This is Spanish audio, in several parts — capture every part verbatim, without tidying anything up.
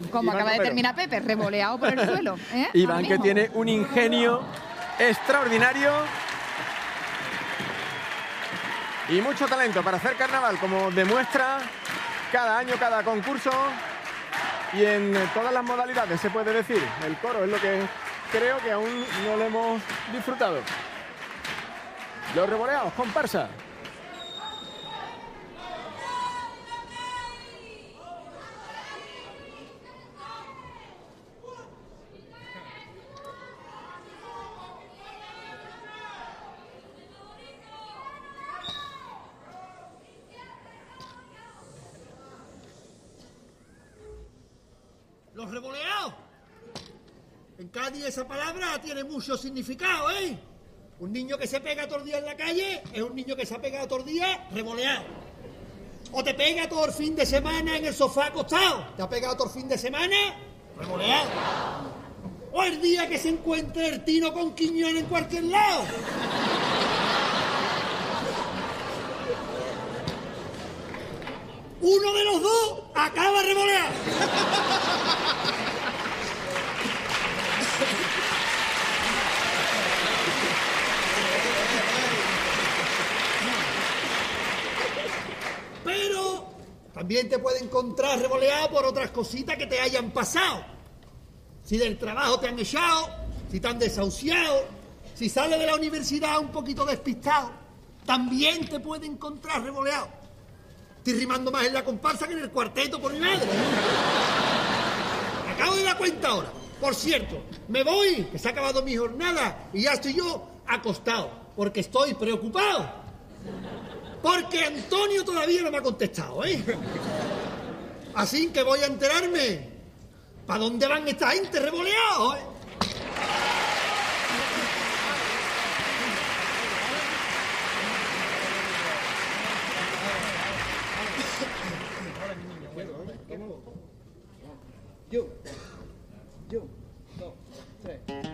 Como acaba de terminar Pepe, revoleado por el suelo. ¿eh? Iván, que tiene un ingenio extraordinario y mucho talento para hacer carnaval, como demuestra cada año, cada concurso y en todas las modalidades, se puede decir. El coro es lo que creo que aún no lo hemos disfrutado. Los revoleados, comparsa. Los revoleados. En Cádiz esa palabra tiene mucho significado, ¿eh? Un niño que se pega todo el día en la calle es un niño que se ha pegado todo el día revoleado. O te pega todo el fin de semana en el sofá acostado. ¿Te ha pegado todo el fin de semana? Revoleado. O el día que se encuentre el tino con Quiñón en cualquier lado. Uno de los dos acaba revoleado. Pero también te puede encontrar revoleado por otras cositas que te hayan pasado. Si del trabajo te han echado, si te han desahuciado, si sales de la universidad un poquito despistado, también te puede encontrar revoleado. Estoy rimando más en la comparsa que en el cuarteto, por mi madre. Me acabo de dar cuenta ahora. Por cierto, me voy, que se ha acabado mi jornada y ya estoy yo acostado, porque estoy preocupado. Porque Antonio todavía no me ha contestado, ¿eh? Así que voy a enterarme. ¿Para dónde van esta gente revoleados, eh? Yo, yo, dos, tres.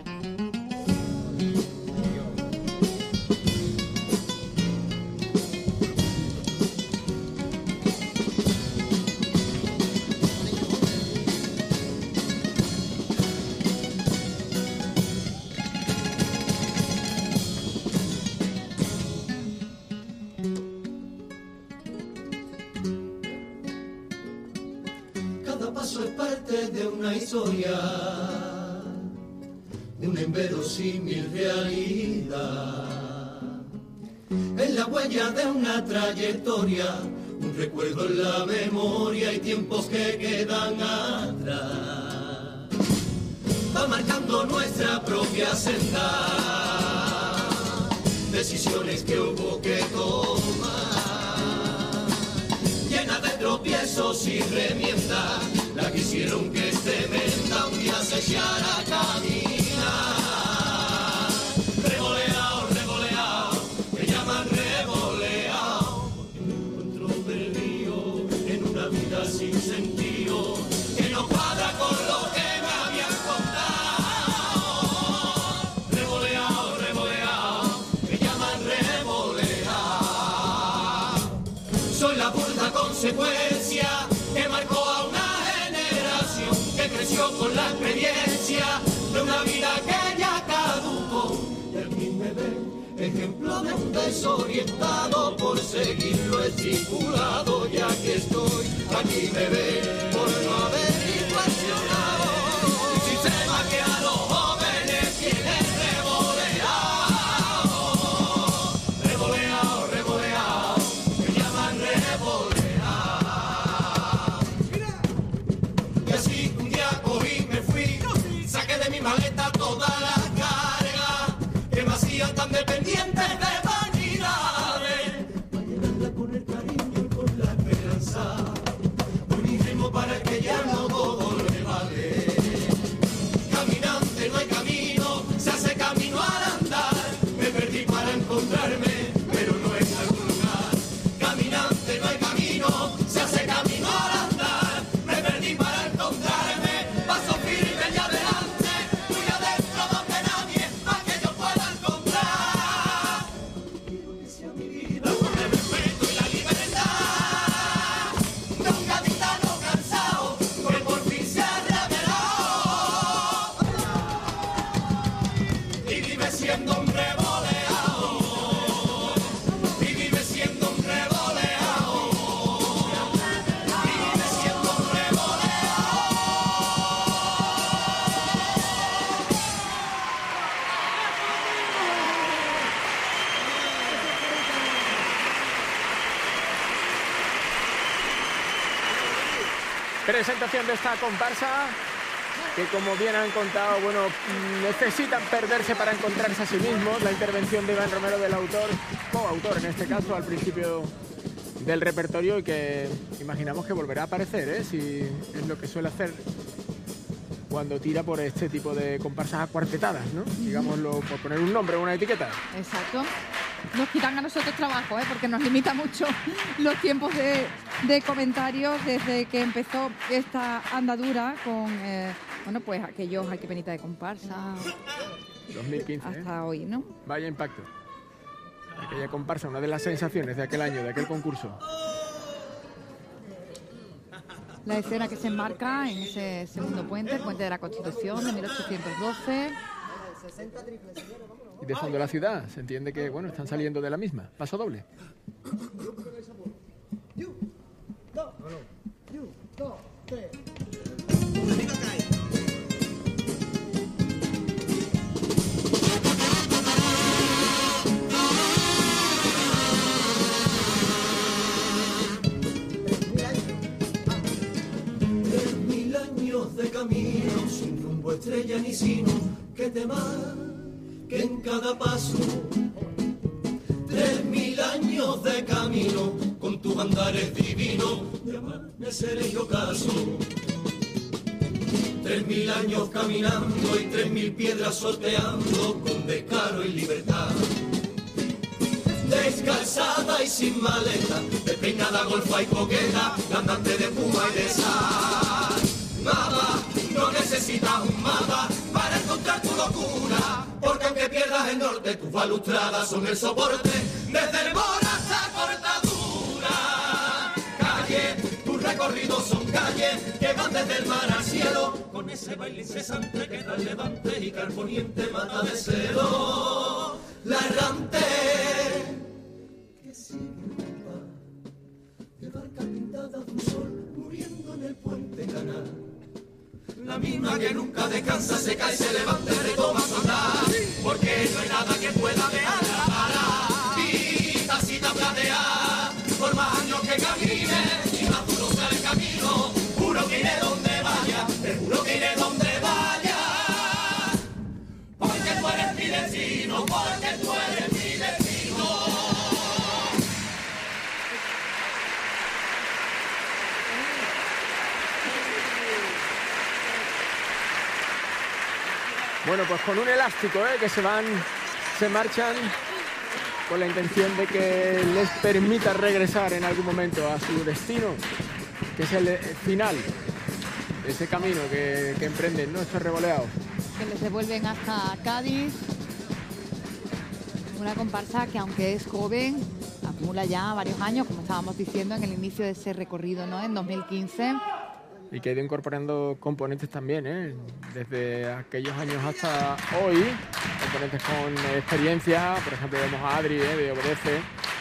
Cada paso es parte de una historia, de una inverosímil realidad. Es la huella de una trayectoria, un recuerdo en la memoria y tiempos que quedan atrás. Va marcando nuestra propia senda, decisiones que hubo que tomar, llena de tropiezos y remiendas, la que hicieron que este menda un día se echara a caminar. Revoleado, revoleado, me llaman revoleado, porque me encuentro perdido en una vida sin sentido, que no cuadra con lo que me habían contado. Revoleado, revoleado, me llaman revoleado. Soy la burda consecuencia que marcó a una generación que creció con la experiencia de una vida que ya caducó. Y aquí me ven, ejemplo de un desorientado por seguir lo estipulado. Y aquí estoy, aquí me ven, por no haber inflacionado un sistema que a los jóvenes tiene revoleado. Revoleado, revoleado, me llaman revoleado. Y así un día cogí, me fui, saqué de mi maleta toda la carga que me hacían tan dependiente de vanidades, para llenarla con el cariño y con la esperanza, un ritmo para el que ya no presentación de esta comparsa, que como bien han contado, bueno, necesitan perderse para encontrarse a sí mismos. La intervención de Iván Romero, del autor, coautor en este caso, al principio del repertorio, y que imaginamos que volverá a aparecer, ¿eh? Si es lo que suele hacer cuando tira por este tipo de comparsas acuartetadas, ¿no? Uh-huh. Digámoslo, por poner un nombre o una etiqueta. Exacto. Nos quitan a nosotros trabajo, ¿eh? Porque nos limita mucho los tiempos de, de comentarios desde que empezó esta andadura con, eh, bueno, pues aquellos Ay, qué penita de comparsa. dos mil quince, hasta ¿eh? hoy, ¿no? Vaya impacto. Aquella comparsa, una de las sensaciones de aquel año, de aquel concurso. La escena que se enmarca en ese segundo puente, el puente de la Constitución de mil ochocientos doce. Y de fondo la ciudad, se entiende que, bueno, están saliendo de la misma. Paso doble. De camino, sin rumbo, estrella ni sino, que te mar, que en cada paso, tres mil años de camino, con tu andares divino, de amanecer y ocaso. Tres mil años caminando y tres mil piedras sorteando, con descaro y libertad. Descalzada y sin maleta, despeinada, golfa y coqueta, andante de puma y de sal. Nada, no necesitas un mapa para encontrar tu locura, porque aunque pierdas el norte, tus balustradas son el soporte desde el Mora hasta Cortadura. Calle, tus recorridos son calles que van desde el mar al cielo, con ese baile incesante que da levante y que al poniente mata de celo. La errante que sigue en paz, de barca pintada de un sol muriendo en el puente canal. La misma que nunca descansa, se cae, se levanta y retoma su andar, porque no hay nada que pueda dejarla parar. Y tacita platea, por más años que camine, y más duro sea el camino, juro que iré donde vaya, te juro que iré donde vaya, porque tú eres mi destino, porque tú eres mi destino. Bueno, pues con un elástico, ¿eh? Que se van, se marchan con la intención de que les permita regresar en algún momento a su destino, que es el final de ese camino que, que emprenden, ¿no? Estos revoleados. Que les devuelven hasta Cádiz. Una comparsa que, aunque es joven, acumula ya varios años, como estábamos diciendo en el inicio de ese recorrido, ¿no? En dos mil quince. Y que ha ido incorporando componentes también, ¿eh? Desde aquellos años hasta hoy, componentes con experiencia, por ejemplo vemos a Adri, ¿eh? De Obedece.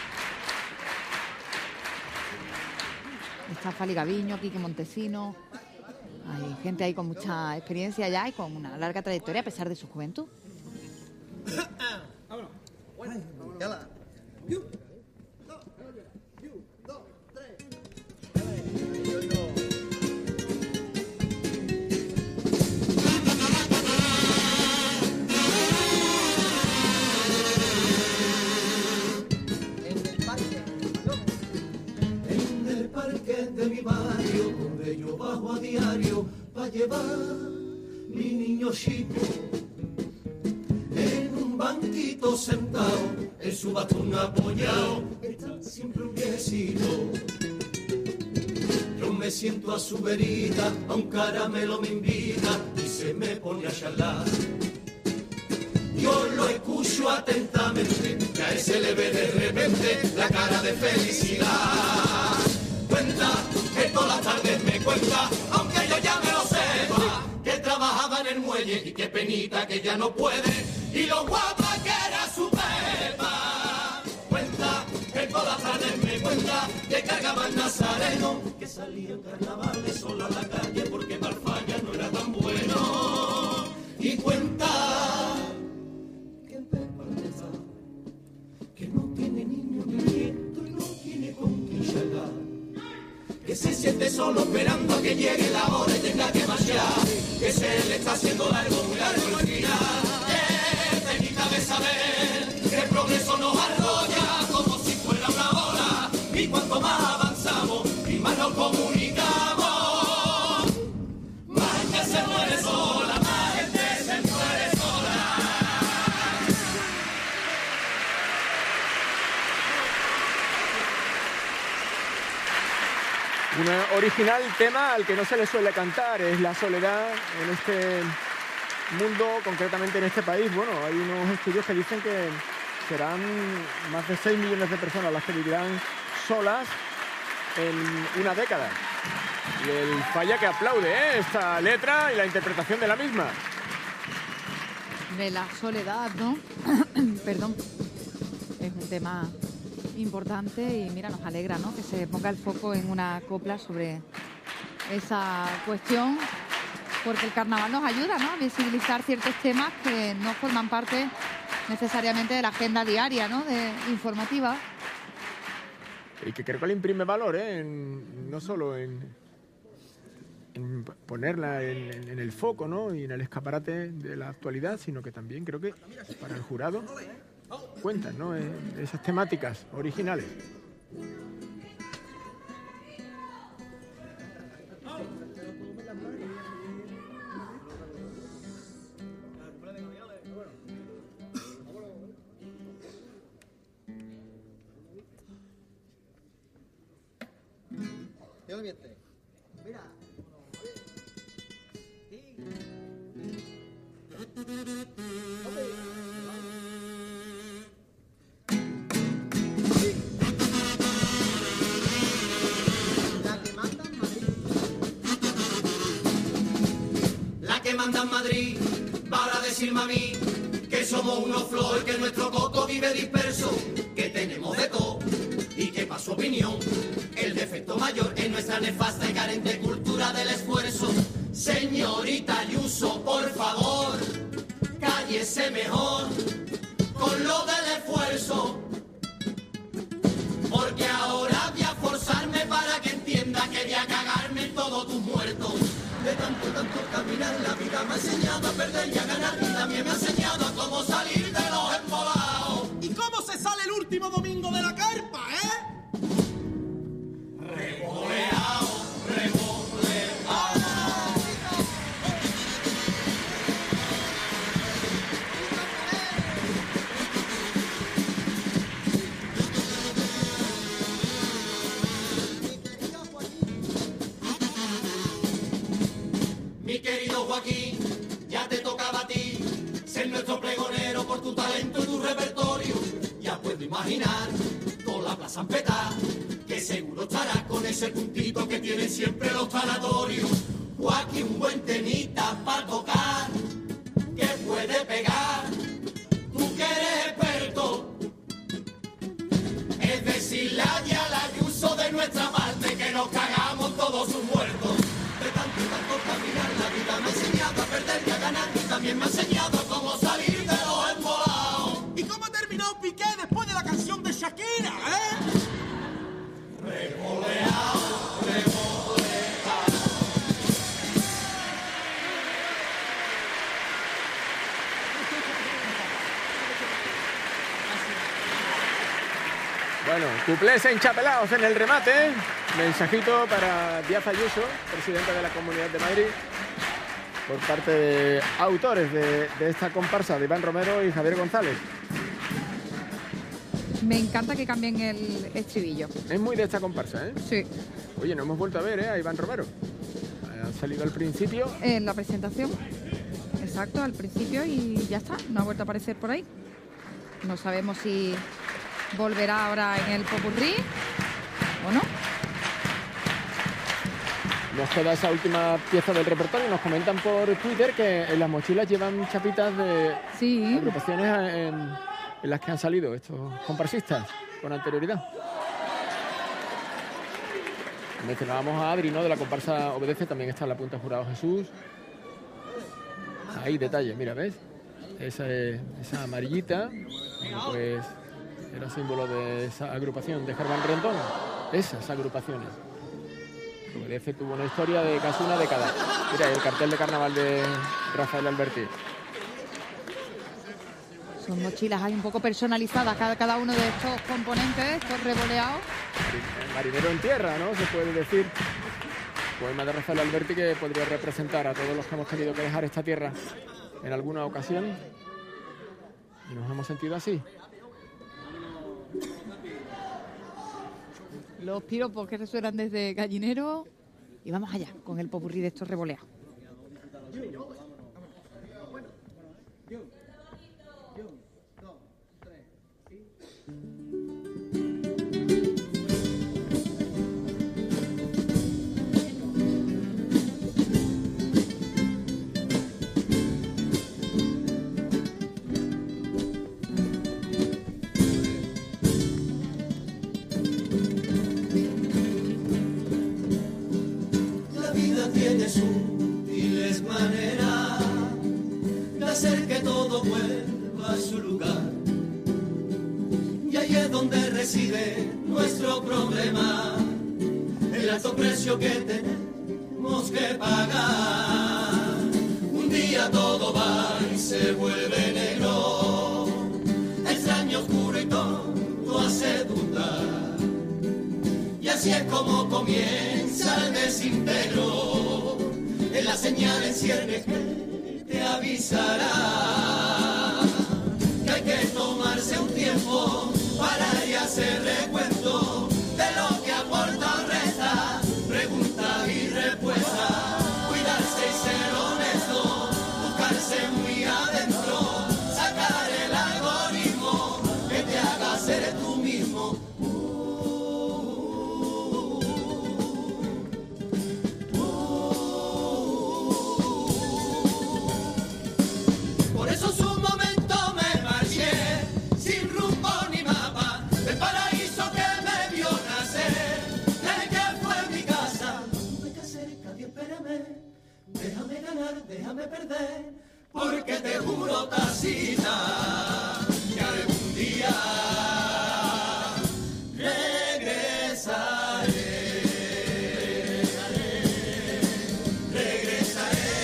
Está Fali Gaviño, Quique Montesino, hay gente ahí con mucha experiencia ya y con una larga trayectoria a pesar de su juventud. Vámonos. De mi barrio, donde yo bajo a diario para llevar mi niño chico en un banquito sentado, en su bastón apoyado, está siempre un viejecito. Yo me siento a su verita, a un caramelo me invita y se me pone a charlar. Yo lo escucho atentamente, que a ese le ve de repente la cara de felicidad. Cuenta, que todas las tardes me cuenta, aunque yo ya me lo sepa, que trabajaba en el muelle y qué penita que ya no puede, y lo guapa que era su pepa. Cuenta, que todas las tardes me cuenta, que cargaba el nazareno, que salía en carnavales solo a la calle porque Marfalla no era tan bueno. Y cuenta, que el pepa está, que no tiene niño ni nieto y no tiene con quién llegar, que se siente solo esperando a que llegue la hora y tenga que marchar, que se le está haciendo largo, muy largo el final. Que tenita de saber que el progreso nos arrolla como si fuera una ola, y cuanto más avanzamos y más nos comunicamos, más gente se muere sola, más gente se muere sola. Un original tema al que no se le suele cantar es la soledad en este mundo, concretamente en este país. Bueno, hay unos estudios que dicen que serán más de seis millones de personas las que vivirán solas en una década. Y el Falla que aplaude, ¿eh?, esta letra y la interpretación de la misma. De la soledad, ¿no? Perdón. Es un tema importante y mira, nos alegra, ¿no?, que se ponga el foco en una copla sobre esa cuestión, porque el carnaval nos ayuda, ¿no?, a visibilizar ciertos temas que no forman parte necesariamente de la agenda diaria, ¿no?, de informativa. Y que creo que le imprime valor, ¿eh?, en, no solo en, en ponerla en, en, en el foco, ¿no?, y en el escaparate de la actualidad, sino que también creo que para el jurado cuentan, ¿no?, esas temáticas originales. Mira. La que manda en Madrid para decirme a mí que somos unos flores, que nuestro coco vive disperso, que tenemos de todo y que para su opinión el defecto mayor es nuestra nefasta y carente cultura del esfuerzo. Señorita Ayuso, por favor, cállese mejor con lo del esfuerzo, porque ahora voy a forzarme para que entienda que voy a cagarme en todos tus muertos. De tanto, tanto caminar, la vida me ha enseñado a perder y a ganar, y también me ha enseñado a cómo salir de los embolados. ¿Y cómo se sale el último domingo de la carpa, eh? Revoleado, revoleado. Mi querido Joaquín, ya te tocaba a ti ser nuestro pregonero por tu talento y tu repertorio. Ya puedo imaginar toda la plaza empezar, que seguro estarás con ese puntito que tienen siempre los sanatorios. Joaquín, un buen temita para tocar, que puede pegar, tú que eres experto. Es decirle a la Ayuso de nuestra parte que nos cagamos todos sus muertos. De tanto y tanto caminar, la vida me ha enseñado a perder y a ganar, y también me ha enseñado cómo salir de los embolados. ¿Y cómo ha terminado Piqué después de la canción de Shakira, eh? Revoleado, revoleado. Bueno, cuplés enchapelados en el remate. Mensajito para Díaz Ayuso, presidenta de la Comunidad de Madrid, por parte de autores de, de esta comparsa, de Iván Romero y Javier González. Me encanta que cambien el estribillo. Es muy de esta comparsa, ¿eh? Sí. Oye, no hemos vuelto a ver, ¿eh?, a Iván Romero. Ha salido al principio. En la presentación. Exacto, al principio y ya está. No ha vuelto a aparecer por ahí. No sabemos si volverá ahora en el popurrí o no. Nos queda esa última pieza del repertorio. Nos comentan por Twitter que en las mochilas llevan chapitas de sí. agrupaciones en, en las que han salido estos comparsistas con anterioridad. Mencionábamos a Adri, ¿no?, de la comparsa Obedece, también está en la punta Jurado Jesús. Ahí detalle, mira, ¿ves? Esa, esa amarillita, pues era símbolo de esa agrupación de Germán Rendón. Esas agrupaciones. que obedece tuvo una historia de casi una década. Mira, el cartel de carnaval de Rafael Alberti. Son mochilas ahí un poco personalizadas cada, cada uno de estos componentes, estos revoleados. Marinero en tierra, ¿no? Se puede decir. Poema de Rafael Alberti que podría representar a todos los que hemos tenido que dejar esta tierra en alguna ocasión. Y nos hemos sentido así. Los piropos que resuenan desde Gallinero. Y vamos allá con el popurrí de estos revoleados. Tiene sutiles maneras de hacer que todo vuelva a su lugar. Y ahí es donde reside nuestro problema, el alto precio que tenemos que pagar. Un día todo va y se vuelve negro, extraño, oscuro y todo hace dudar. Y así es como comienza el desintegro, en la señal en ciernes que te avisará que hay que tomarse un tiempo para y hacer recuento de lo que aporta o resta, pregunta y respuesta, cuidarse y ser honesto, buscarse muy adentro, sacar el algoritmo que te haga ser tú mismo. Déjame ganar, déjame perder, porque te juro, tacita, que algún día regresaré, regresaré.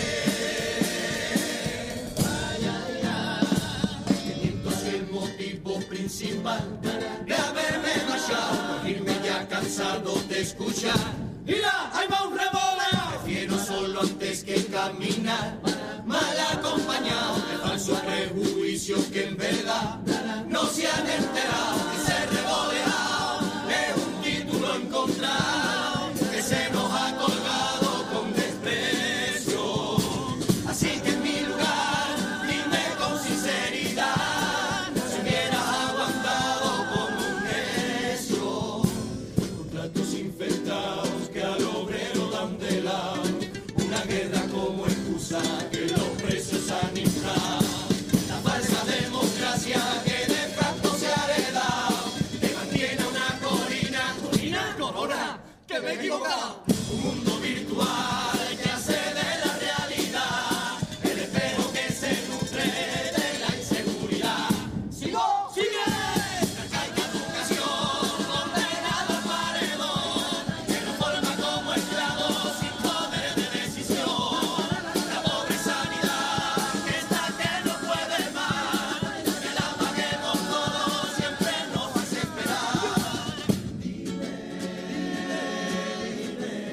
Ay, ay, ay, que miento es el motivo principal de haberme marchado, irme ya cansado de escuchar. Mira, ahí va un revoleo. Prefiero solo antes que caminar, mal acompañado de falsos prejuicios que en verdad no se han enterado. Que ser revoleado es un título encontrado que se nos ha colgado con desprecio. Así que en mi lugar, dime con sinceridad, si hubieras aguantado como un necio, contratos infectados que al obrero dan de lado, una guerra como excusa que los precios han inflado, la falsa democracia que de facto se ha heredado, te mantiene una colina, colina, corona, que me he equivocado, un mundo virtual que hace de la realidad el espejo que se nutre de la inseguridad. ¡Sigo! ¡Sigue! La caiga educación condenada al paredón, que nos forma como esclavos sin poder de decisión. La pobre sanidad que está que no puede más, que la paguemos todos, siempre nos hace esperar. Dime, dime, dime,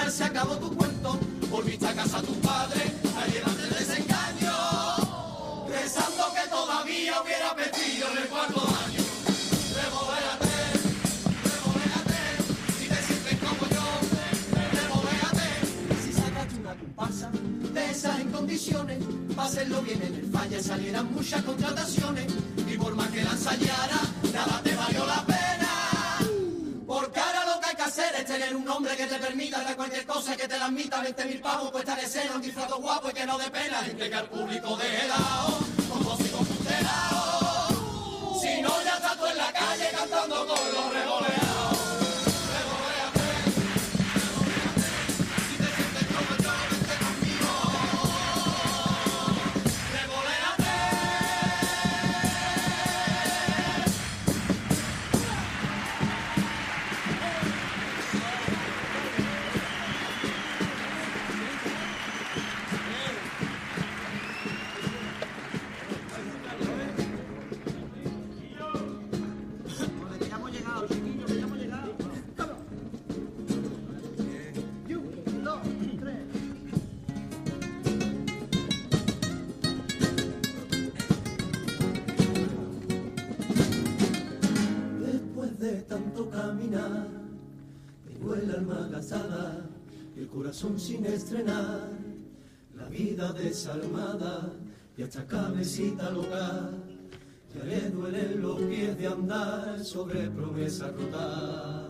ya se acabó tu cuento, volviste a casa a tu padre a llevarte el desengaño, pensando que todavía hubiera pedido en el cuarto año. Revoléate, revoléate, si te sientes como yo, revoléate. Si sacaste una comparsa de esas en condiciones, para hacerlo bien en el falla salieran muchas contrataciones, y por más que la ensayara, nada te valió la pena. Porque ahora lo que hay que hacer es tener un hombre que te permita dar cualquier cosa, que te la admita, veinte mil pavos, puesta en escena, un disfraz guapo y que no dé pena, entre que al público de helado, con voz y con putelao. Si no, ya estás tú en la calle cantando con los revoleados. Revoléate, revoléate, si te sientes como yo, vente conmigo. Revoléate. Después de tanto caminar, tengo el alma gastada, el corazón sin estrenar, la vida desalmada y hasta cabecita loca. Ya le duelen los pies de andar sobre promesa rotas.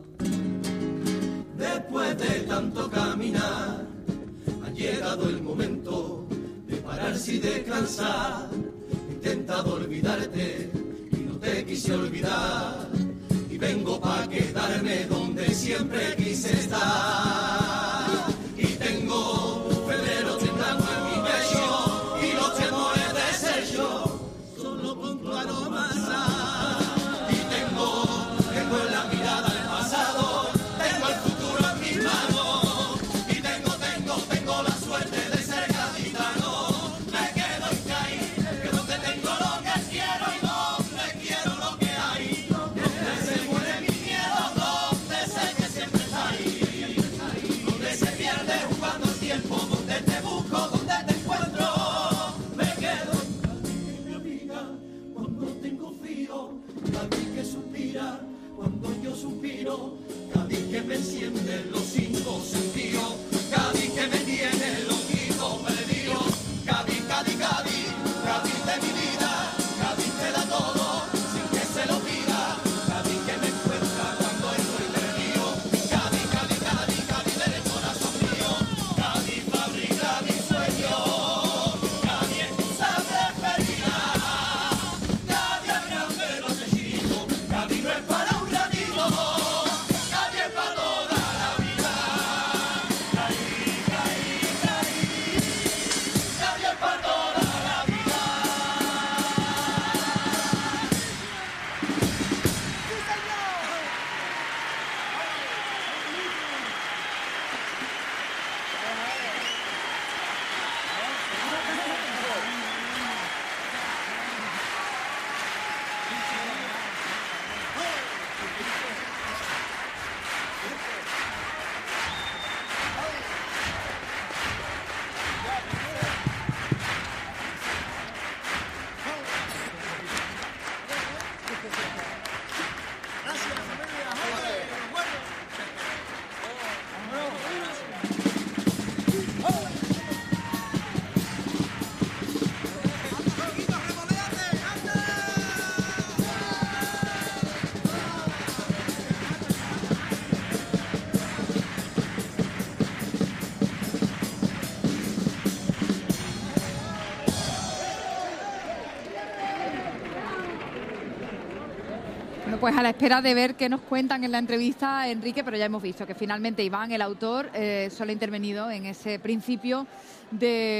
Después de tanto caminar, ha llegado el momento de pararse y descansar. He intentado olvidarte y no te quise olvidar, y vengo pa' quedarme donde siempre quise estar. Y tengo febrero temblando en mi pecho y los temores de ser yo solo con tu aroma sal. Y tengo, tengo en la mirada el pasado, tengo el futuro en mis manos, y tengo, tengo, tengo la suerte de ser gaditano. Me quedo en caer, que donde tengo lo que quiero y donde quiero lo que hay, donde se muere mi miedo, donde sé que siempre está ahí, donde se pierde jugando el tiempo, donde te busco, donde te encuentro. Me quedo en mi amiga cuando tengo frío, Cádiz que suspira cuando yo suspiro, Cádiz que me enciende los cinco sentidos, Cádiz que me tiene loquito perdido, Cádiz, Cádiz, Cádiz, Cádiz de mi vida, Cádiz te da todo sin que se lo pida, Cádiz que me encuentra cuando estoy perdido, Cádiz, Cádiz, Cádiz, Cádiz del corazón mío, Cádiz fábrica mi sueño, Cádiz excusa preferida, Cádiz es grande no es chiquito, Cádiz no es para un ratito, Cádiz es para toda la vida, Cádiz, Cádiz, Cádiz, Cádiz es para toda la vida. Bueno, pues a la espera de ver qué nos cuentan en la entrevista, Enrique, pero ya hemos visto que finalmente Iván, el autor, eh, solo ha intervenido en ese principio de